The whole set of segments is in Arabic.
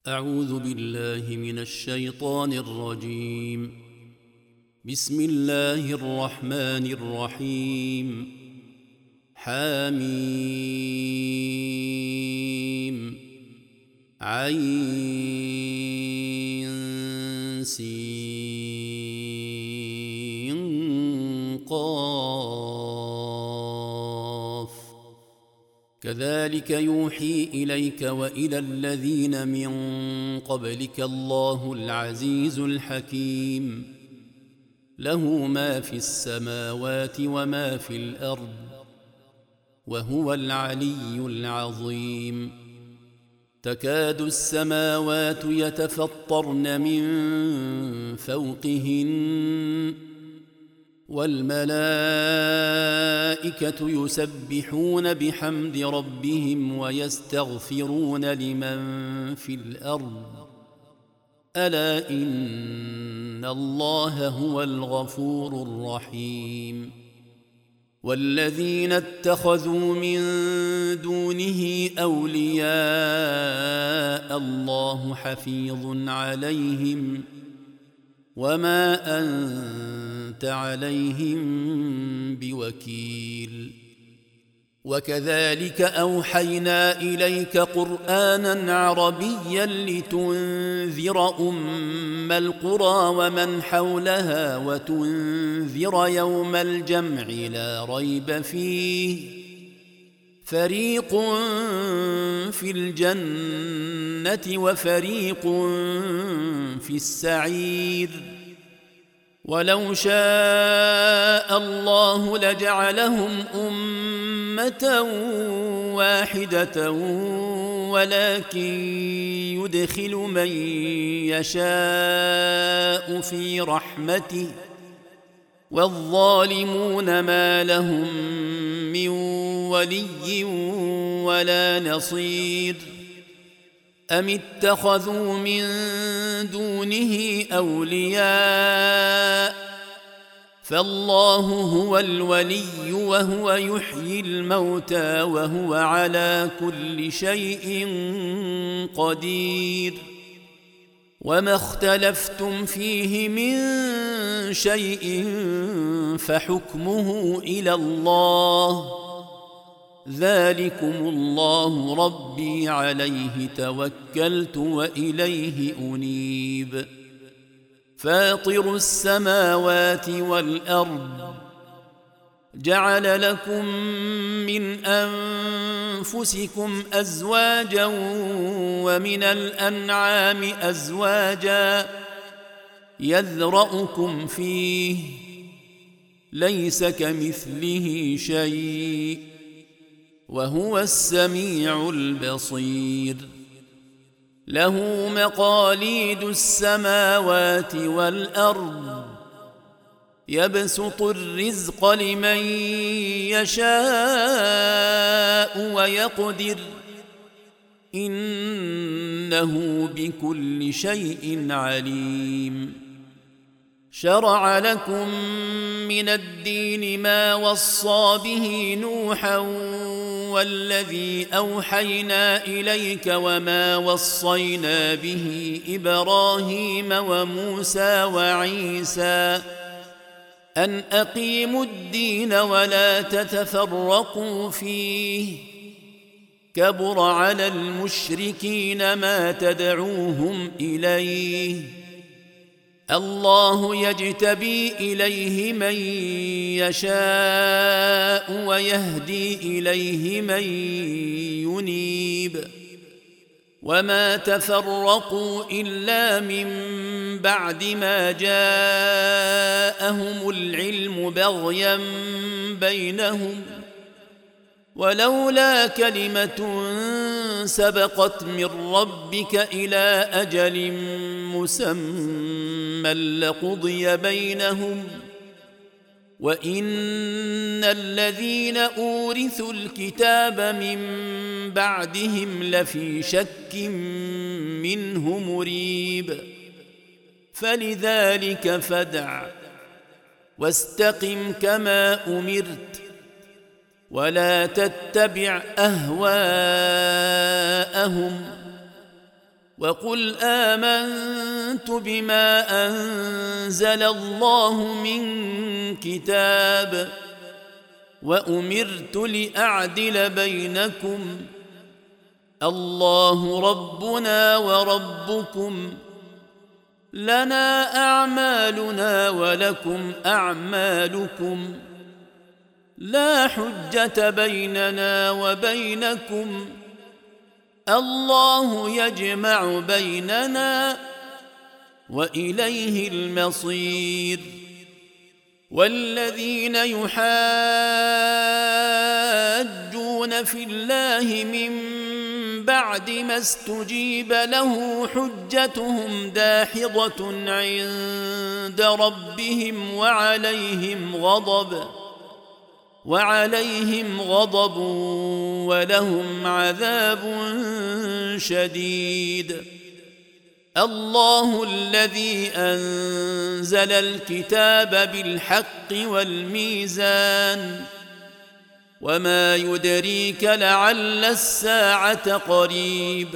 أعوذ بالله من الشيطان الرجيم. بسم الله الرحمن الرحيم. حميم عين سين قاف كذلك يوحي إليك وإلى الذين من قبلك الله العزيز الحكيم له ما في السماوات وما في الأرض وهو العلي العظيم. تكاد السماوات يتفطرن من فوقهن والملائكة يسبحون بحمد ربهم ويستغفرون لمن في الأرض ألا إن الله هو الغفور الرحيم. والذين اتخذوا من دونه أولياء الله حفيظ عليهم وما أنت عليهم بوكيل. وكذلك أوحينا إليك قرآنا عربيا لتنذر أم القرى ومن حولها وتنذر يوم الجمع لا ريب فيه فريق في الجنة وفريق في السعير. ولو شاء الله لجعلهم أمة واحدة ولكن يدخل من يشاء في رحمته والظالمون ما لهم من ولي ولا نصير. أم اتخذوا من دونه أولياء فالله هو الولي وهو يحيي الموتى وهو على كل شيء قدير. وما اختلفتم فيه من شيء فحكمه إلى الله ذلكم الله ربي عليه توكلت وإليه أنيب. فاطر السماوات والأرض جعل لكم من أنفسكم أزواجا ومن الأنعام أزواجا يذرأكم فيه ليس كمثله شيء وهو السميع البصير. له مقاليد السماوات والأرض يبسط الرزق لمن يشاء ويقدر إنه بكل شيء عليم. شرع لكم من الدين ما وصى به نوحا والذي أوحينا إليك وما وصينا به إبراهيم وموسى وعيسى أن أقيموا الدين ولا تتفرقوا فيه كبر على المشركين ما تدعوهم إليه الله يجتبي إليه من يشاء ويهدي إليه من ينيب. وما تفرقوا إلا من بعد ما جاءهم العلم بغيا بينهم ولولا كلمة سبقت من ربك إلى أجل مسمى لقضي بينهم وإن الذين أورثوا الكتاب من بعدهم لفي شك منه مريب. فلذلك فادع واستقم كما أمرت ولا تتبع أهواءهم وقل آمنت بما أنزل الله من كتاب وأمرت لأعدل بينكم الله ربنا وربكم لنا أعمالنا ولكم أعمالكم لا حجة بيننا وبينكم الله يجمع بيننا وإليه المصير والذين يحاجون في الله من بعد ما استجيب له حجتهم داحضة عند ربهم وعليهم غضب ولهم عذاب شديد الله الذي أنزل الكتاب بالحق والميزان وما يدريك لعل الساعة قريب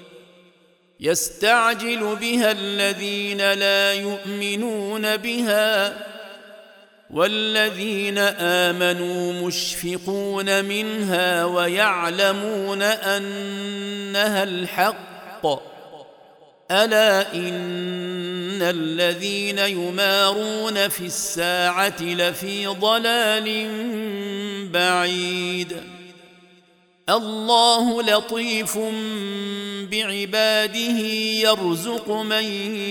يستعجل بها الذين لا يؤمنون بها والذين آمنوا مشفقون منها ويعلمون أنها الحق ألا إن الذين يمارون في الساعة لفي ضلال بعيد الله لطيف بعباده يرزق من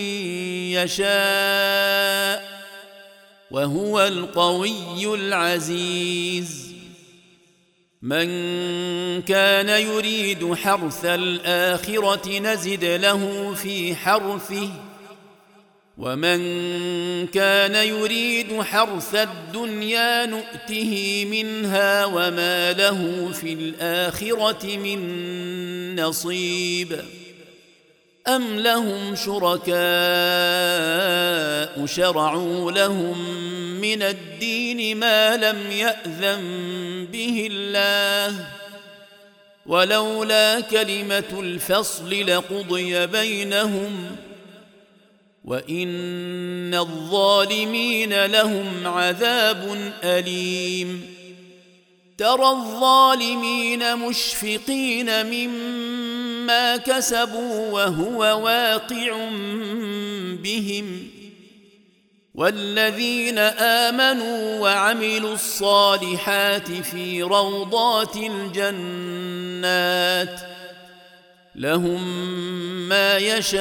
يشاء وهو القوي العزيز من كان يريد حرث الآخرة نزد له في حرثه ومن كان يريد حرث الدنيا نؤته منها وما له في الآخرة من نصيب أم لهم شركاء شرعوا لهم من الدين ما لم يأذن به الله ولولا كلمة الفصل لقضي بينهم وإن الظالمين لهم عذاب أليم ترى الظالمين مشفقين مما كسبوا وهو واقع بهم والذين آمنوا وعملوا الصالحات في روضات الجنات لهم ما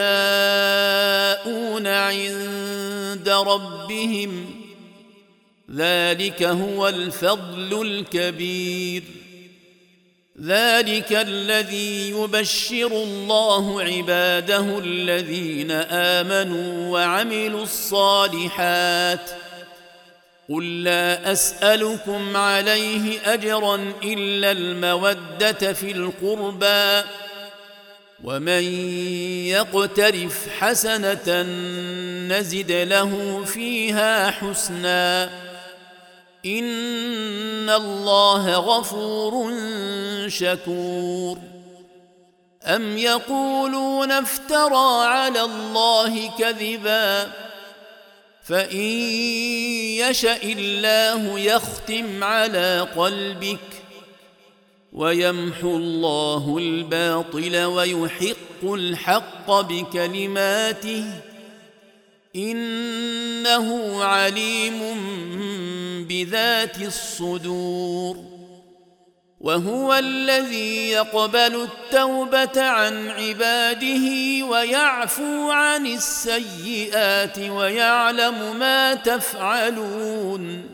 يشاءون عند ربهم ذلك هو الفضل الكبير ذلك الذي يبشر الله عباده الذين آمنوا وعملوا الصالحات قل لا أسألكم عليه أجرا إلا المودة في القربى ومن يقترف حسنة نزد له فيها حسنا إن الله غفور شكور أم يقولون افترى على الله كذبا فإن يشأ الله يختم على قلبك ويمحو الله الباطل ويحق الحق بكلماته إنه عليم بذات الصدور وهو الذي يقبل التوبة عن عباده ويعفو عن السيئات ويعلم ما تفعلون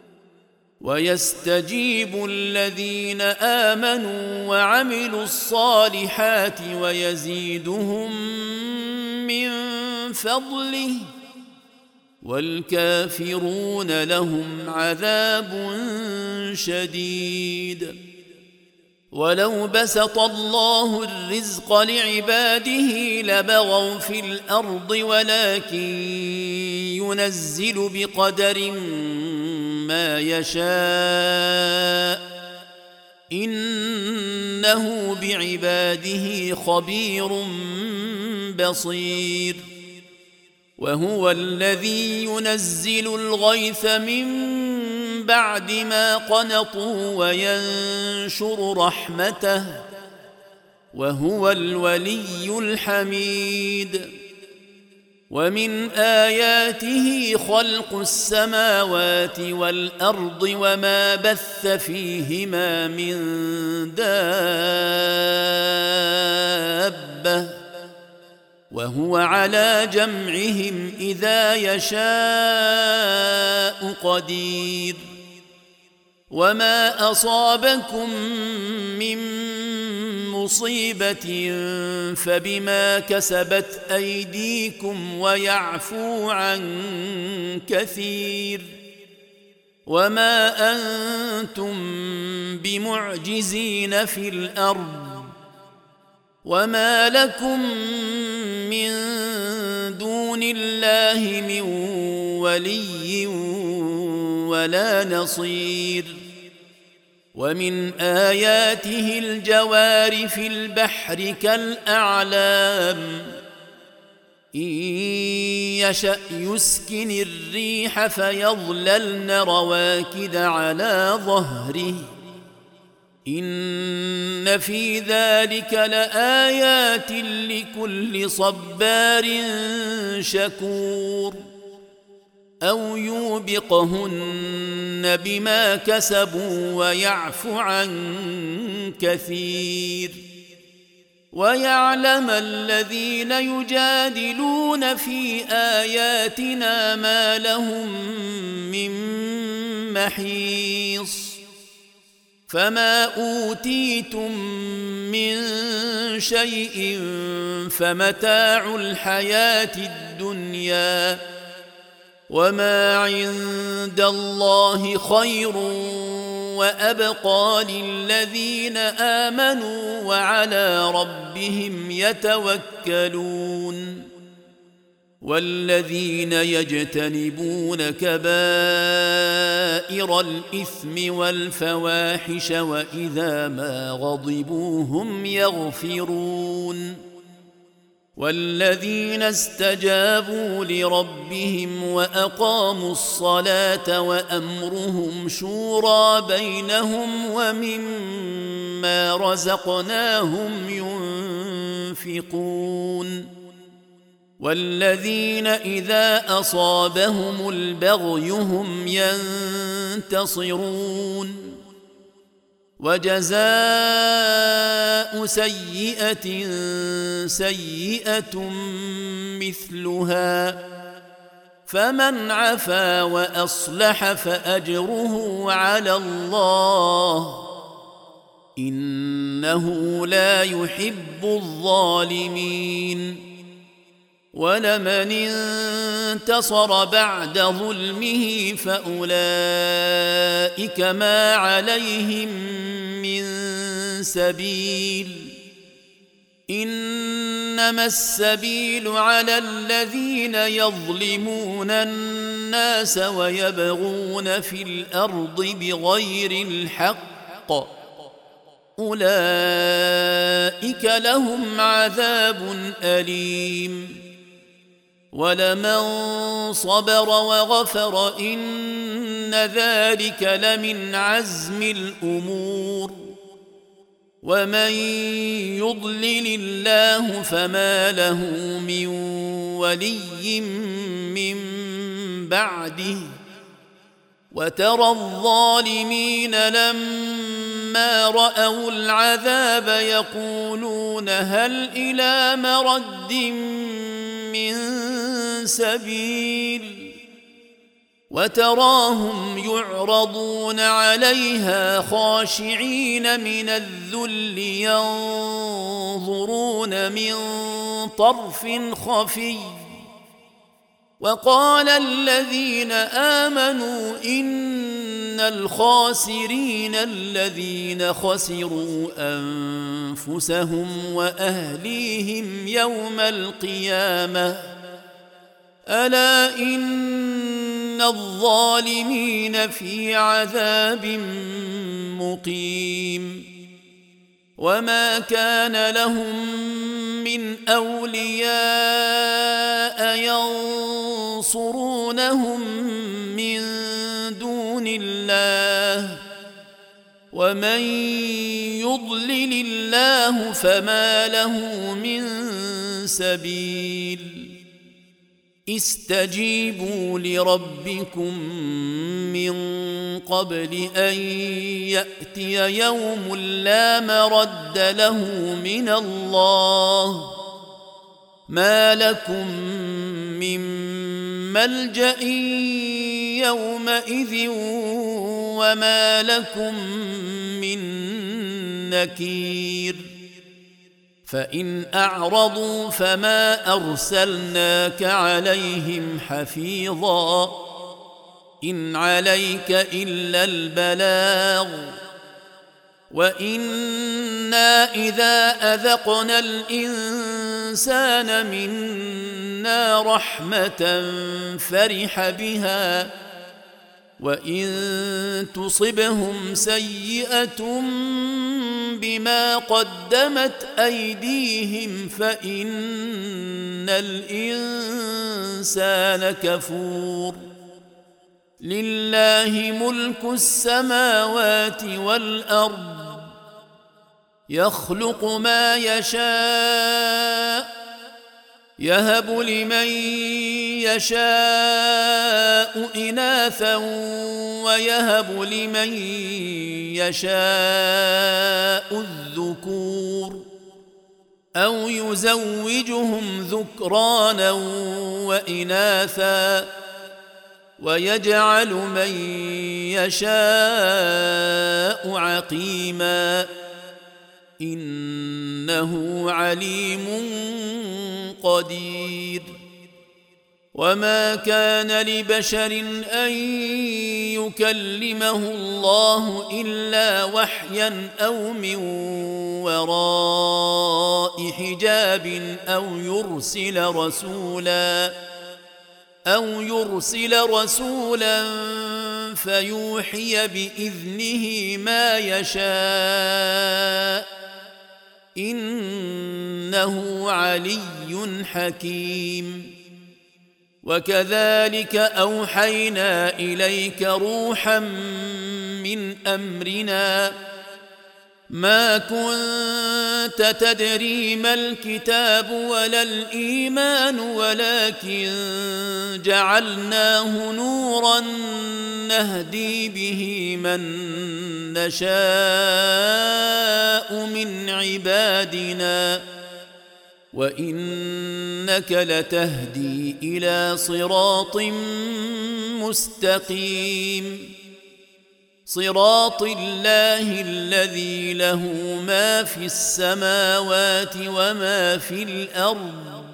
ويستجيب الذين آمنوا وعملوا الصالحات ويزيدهم من فضله والكافرون لهم عذاب شديد ولو بسط الله الرزق لعباده لبغوا في الأرض ولكن ينزل بقدر ما يشاء إنه بعباده خبير بصير وهو الذي ينزل الغيث من بعد ما قنطوا وينشر رحمته وهو الولي الحميد ومن آياته خلق السماوات والأرض وما بث فيهما من دابة وهو على جمعهم إذا يشاء قدير وما أصابكم من مصيبة فبما كسبت أيديكم ويعفو عن كثير وما أنتم بمعجزين في الأرض وما لكم من دون الله من ولي ولا نصير ومن آياته الجوار في البحر كالأعلام إن يشأ يسكن الريح فيظللن رواكد على ظهره إن في ذلك لآيات لكل صبار شكور أو يوبقهن بما كسبوا ويعفو عن كثير ويعلم الذين يجادلون في آياتنا ما لهم من محيص فما أوتيتم من شيء فمتاع الحياة الدنيا وما عند الله خير وأبقى للذين آمنوا وعلى ربهم يتوكلون والذين يجتنبون كبائر الإثم والفواحش وإذا ما غضبوا هم يغفرون والذين استجابوا لربهم وأقاموا الصلاة وأمرهم شورى بينهم ومما رزقناهم ينفقون والذين إذا أصابهم البغي هم ينتصرون وجزاء سيئة سيئة مثلها فمن عفا وأصلح فأجره على الله إنه لا يحب الظالمين ولمن انتصر بعد ظلمه فأولئك ما عليهم من سبيل إنما السبيل على الذين يظلمون الناس ويبغون في الأرض بغير الحق أولئك لهم عذاب أليم ولمن صبر وغفر إن ذلك لمن عزم الأمور ومن يضلل الله فما له من ولي من بعده وترى الظالمين لما رأوا العذاب يقولون هل إلى مرد من سبيل وتراهم يعرضون عليها خاشعين من الذل ينظرون من طرف خفي وقال الذين آمنوا إن الخاسرين الذين خسروا أنفسهم وأهليهم يوم القيامة ألا إن الظالمين في عذاب مقيم وما كان لهم من أولياء ينصرونهم من دون الله ومن يضلل الله فما له من سبيل استجيبوا لربكم من قبل أن يأتي يوم لا مرد له من الله ما لكم من ملجأ يومئذ وما لكم من نكير فإن أعرضوا فما أرسلناك عليهم حفيظا إن عليك إلا البلاغ وإنا إذا أذقنا الإنسان منا رحمة فرح بها وإن تصبهم سيئة بما قدمت أيديهم فإن الإنسان كفور لله ملك السماوات والأرض يخلق ما يشاء يهب لمن يشاء إناثا ويهب لمن يشاء الذكور أو يزوجهم ذكرانا وإناثا ويجعل من يشاء عقيما إنه عليم قدير وما كان لبشر أن يكلمه الله إلا وحيا أو من وراء حجاب أو يرسل رسولا فيوحي بإذنه ما يشاء إنه علي حكيم وكذلك أوحينا إليك روحا من أمرنا ما كنت تدري ما الكتاب ولا الإيمان ولكن جعلناه نورا نهدي به من نشاء من عبادنا وإنك لتهدي إلى صراط مستقيم صراط الله الذي له ما في السماوات وما في الأرض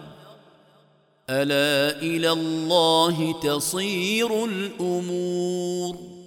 ألا إلى الله تصير الأمور